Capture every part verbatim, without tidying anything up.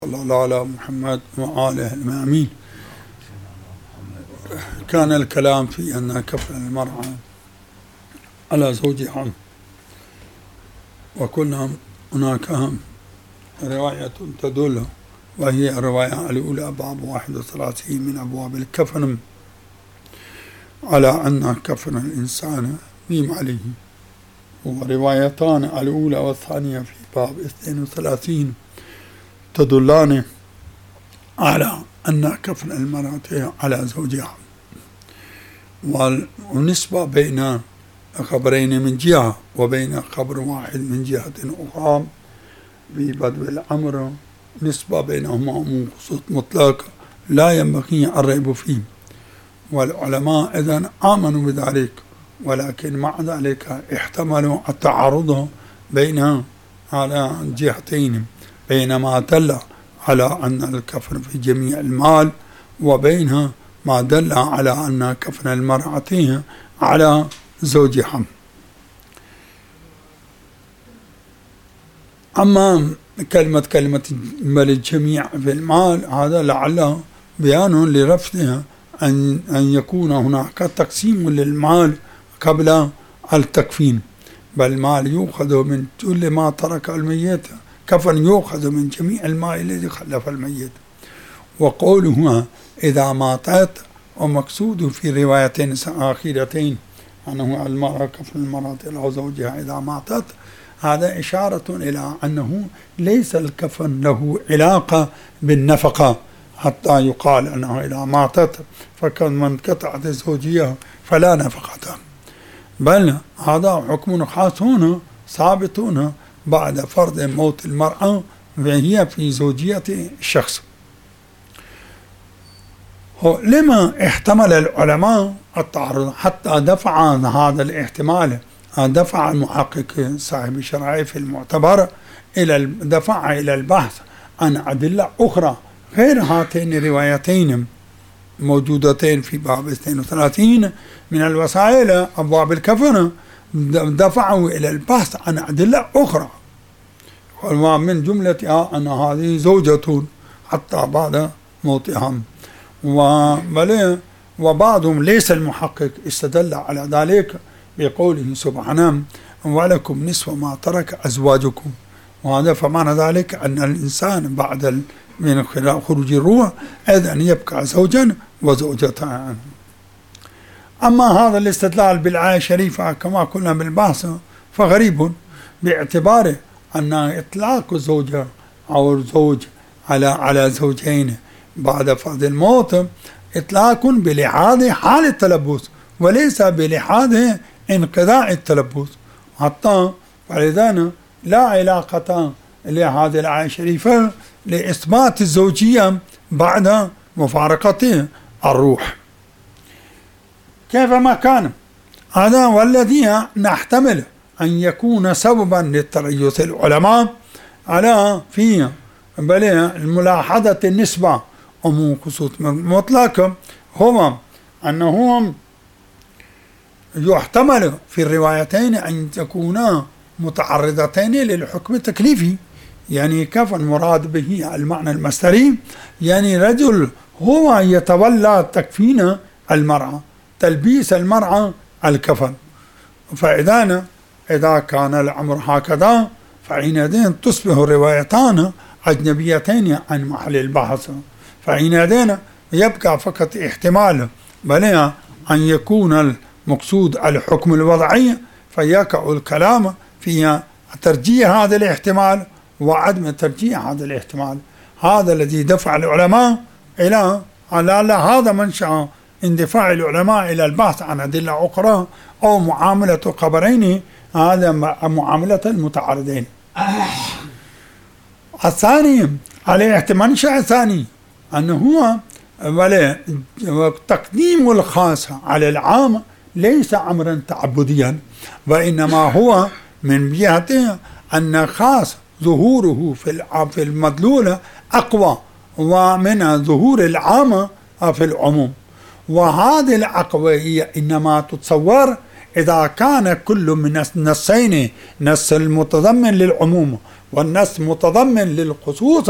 صلى الله على محمد وآله المأمين. كان الكلام في أن كفن المرأة على زوجها، وكنا هناك رواية تدل، وهي الرواية الأولى باب واحد وثلاثين من أبواب الكفن، على أن كفن الإنسان بماله، وروايتان الأولى والثانية في باب اثنين وثلاثين تدلان على أن كفن المرأة على زوجها، والنسبة بين خبرين من جهة وبين خبر واحد من جهة أخرى في بدو الأمر نسبة بينهما منقصة مطلق لا ينبغي الريب فيه، والعلماء إذن آمنوا بذلك، ولكن مع ذلك احتملوا التعارض بين على جهتين، بين ما دل على أن الكفن في جميع المال، وبين ما دل على أن كفن المرأة على زوجها. أما كلمة كلمة بل الجميع في المال، هذا لعل بيان لرفضها أن أن يكون هناك تقسيم للمال قبل التكفين، بل المال يؤخذ من كل ما ترك الميت، كفن يؤخذ من جميع المال الذي خلف الميت. وقولها إذا ماتت ومقصود في روايتين أخيرتين أنه المرأة كفن المرأة إلى زوجها إذا ماتت، هذا إشارة إلى أنه ليس الكفن له علاقة بالنفقة، حتى يقال أنه إذا ماتت فكان من قطعت زوجية فلا نفقة، بل هذا حكم خاص هنا ثابت هنا بعد فرض موت المرأة وهي في زوجية الشخص. لما احتمل العلماء التعرض حتى دفع هذا الاحتمال، دفع المحقق صاحب الشرائع في المعتبر إلى دفع إلى البحث عن أدلة أخرى غير هاتين الروايتين موجودتين في باب اثنين وثلاثين من الوسائل أبواب الكفن، دفعوا إلى البحث عن أدلة أخرى، ومن جملتها أن هذه زوجة حتى بعد موتها. وبعضهم ليس المحقق استدل على ذلك بقوله سبحانه ولكم نصف ما ترك أزواجكم، وهذا فمعنى ذلك أن الإنسان بعد من خروج الروح إذن يبقى زوجا وزوجتان. أما هذا الاستدلال بالآية الشريفة كما قلنا بالبحث فغريب، باعتبار أن إطلاق الزوجة أو الزوج على على زوجين بعد فرض الموت إطلاق بلحاظ حال التلبس وليس بلحاظ انقضاء التلبس، حتى فلذا لا علاقة لهذه الآية الشريفة لإثبات الزوجية بعد مفارقة الروح. كيفما كان هذا والذي نحتمل أن يكون سببا للتريث العلماء على في بل ملاحظة النسبة ومن خصوص مطلق، هو أنهم يحتمل في الروايتين أن تكونا متعرضتين للحكم التكليفي، يعني كفن مراد به المعنى المصدري، يعني رجل هو يتولى تكفين المرأة، تلبيس المرأة الكفن، فإذا إذا كان الأمر هكذا فحينئذ تصبح الروايتان أجنبيتين عن محل البحث، فحينئذ يبقى فقط احتمال بل أن يكون المقصود الحكم الوضعي، فيقع الكلام في ترجيح هذا الاحتمال وعدم ترجيح هذا الاحتمال. هذا الذي دفع العلماء إلى على هذا منشأ اندفاع العلماء إلى البحث عن أدلة أخرى أو معاملة خبرين، هذا معاملة المتعارضين. الثاني على منشأ الثاني أنه هو تقديم الخاص على العام ليس أمرا تعبديا، وإنما هو من جهة أن خاص ظهوره في المدلول أقوى ومن ظهور العام في العموم، وهذه الأقوية إنما تتصور إذا كان كل من النصين، نص المتضمن للعموم والنص متضمن للخصوص،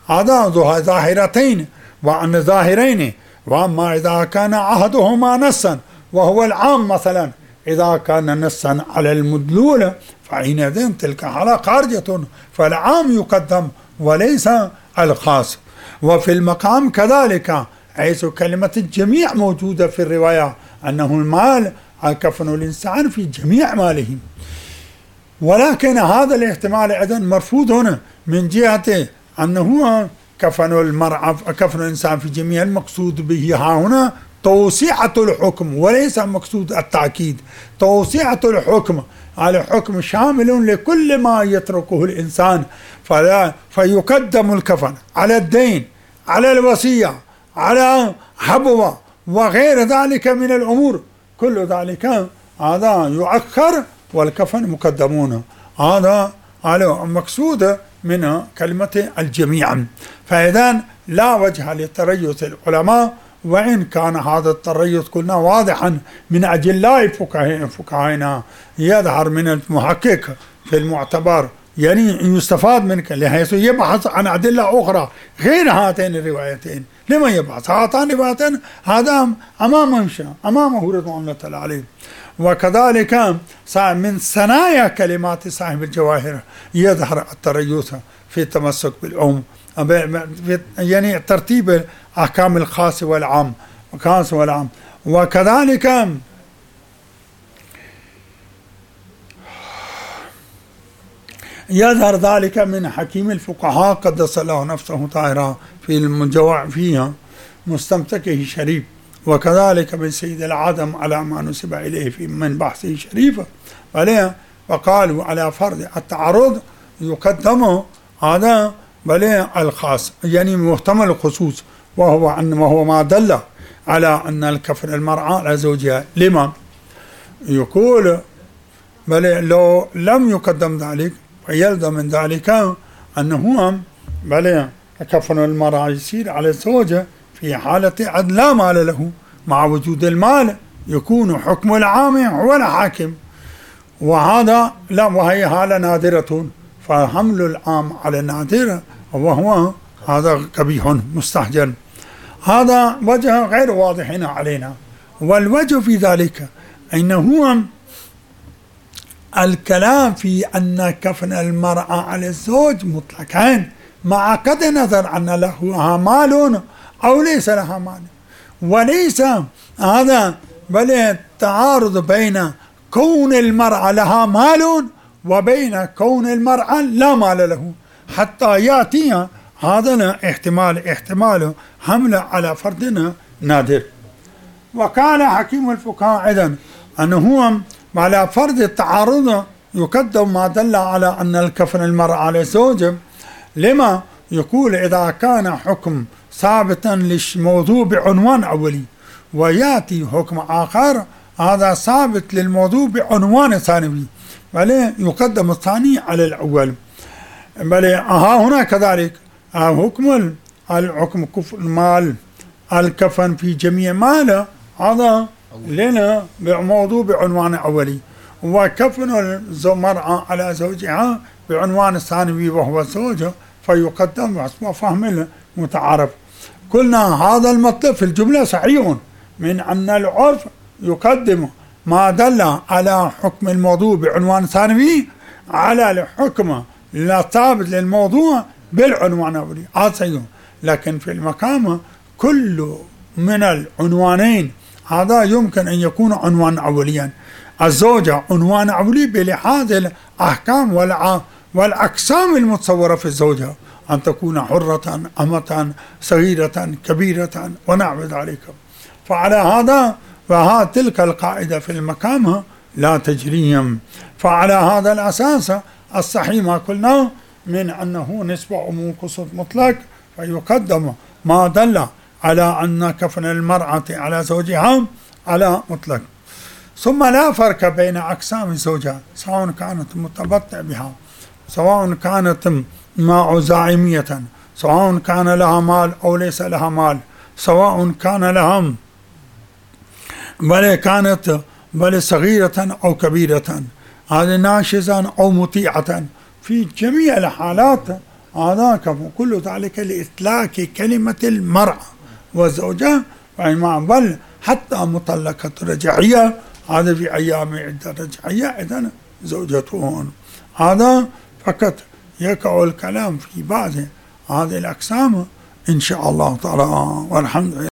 هذا ظاهرتين وأن ظاهرين. وأما إذا كان عهدهما نصا وهو العام مثلا، إذا كان نصا على المدلول فحينئذ تلك حالة خارجة، فالعام يقدم وليس الخاص. وفي المقام كذلك، حيث كلمة الجميع موجودة في الرواية، أنه المال كفن الإنسان في جميع ماله. ولكن هذا الاحتمال أيضا مرفوض هنا من جهة أنه كفن المرأة كفن الإنسان في جميع، المقصود به ها هنا توسعة الحكم وليس المقصود التأكيد. توسعة الحكم، على حكم شامل لكل ما يتركه الإنسان، فلا فيقدم الكفن على الدين، على الوصية، على حبوة وغير ذلك من الأمور، كل ذلك هذا يؤخر والكفن مقدمون. هذا على المقصود من كلمة الجميع. فإذا لا وجه لتريث العلماء، وإن كان هذا التريث قلنا واضحا من أجلاء فقهائنا، يظهر من المحقق في المعتبر، يعني يستفاد منك لحيث يبحث عن أدلة أخرى غير هاتين الروايتين. لما يبحث هاتان الروايتين؟ هذا أمامه أمامه رضوان الله تعالى عليه. وكذلك من ثنايا كلمات صاحب الجواهر يظهر التريث في التمسك بالعموم، يعني ترتيب أحكام الخاص والعام الخاص والعام. وكذلك يظهر ذلك من حكيم الفقهاء قدس الله نفسه طاهرا في المجوع فيها مستمسكه الشريف، وكذلك من سيد العدم على ما نسب إليه في من بحثه الشريف عليه. وقالوا على فرض التعرض يقدم هذا بل الخاص، يعني محتمل الخصوص، وهو أن وهو ما دل على أن الكفن المرأة على زوجها. لما يقول بل لو لم يقدم ذلك فيلزم من ذلك أنه بل كفن المرأة يصير على الزوجة في حالة عد لا مال له، مع وجود المال يكون حكم العام هو الحاكم، وهذا لا، وهي حالة نادرة، فحمل العام على النادر وهو هذا قبيح مستحجن. هذا وجه غير واضح علينا. والوجه في ذلك أنه الكلام في أن كفن المرأة على الزوج مطلقين، مع قد نظر أن لها مال أو ليس لها مال، وليس هذا بل التعارض بين كون المرأة لها مال وبين كون المرأة لا مال له، حتى يأتي هذا احتمال احتمال حمل على فرد نادر. وقال حكيم الفقهاء أيضا أنه على فرض التعارض يقدم ما دل على أن الكفن المرأة على الزوج. لما يقول إذا كان حكم ثابتا للموضوع بعنوان أولي، ويأتي حكم آخر هذا ثابت للموضوع بعنوان ثانوي، بل يقدم الثاني على الأول. بل ها هنا كذلك حكم الحكم المال الكفن في جميع ماله هذا لنا بموضوع بعنوان أولي، وكفن المرأة على زوجها بعنوان ثانوي وهو الزوج فيقدم حسب فهم المتعارف. قلنا هذا المطلب في الجملة صحيح من أن العرف يقدم ما دل على حكم الموضوع بعنوان ثانوي على الحكم الثابت للموضوع بالعنوان الأولي، هذا صحيح. لكن في المقام كل من العنوانين هذا يمكن أن يكون عنوان أوليا. الزوجة عنوان أولي بلحاظ الأحكام والأقسام المتصورة في الزوجة، أن تكون حرة، أمة، صغيرة، كبيرة ونحو ذلك. فعلى هذا فها تلك القاعدة في المقام لا تجريهم. فعلى هذا الأساس الصحيح ما قلنا من أنه نسبة عموم قصد مطلق، فيقدم ما دل على أن كفن المرأة على زوجها على مطلق. ثم لا فرق بين أقسام الزوجة سواء كانت متبطع بها، سواء كانت مع زعيمية، سواء كان لها مال أو ليس لها مال، سواء كان لها بل كانت بل صغيرة أو كبيرة، هذه ناشزة أو مطيعة، في جميع الحالات هذا كفو، كل ذلك لإطلاق كلمة المرأة والزوجة، بل حتى مطلقة رجعية هذا في أيام عدة رجعية إذن زوجتهن. هذا فقط يقع الكلام في بعض هذه الأقسام إن شاء الله تعالى، والحمد لله.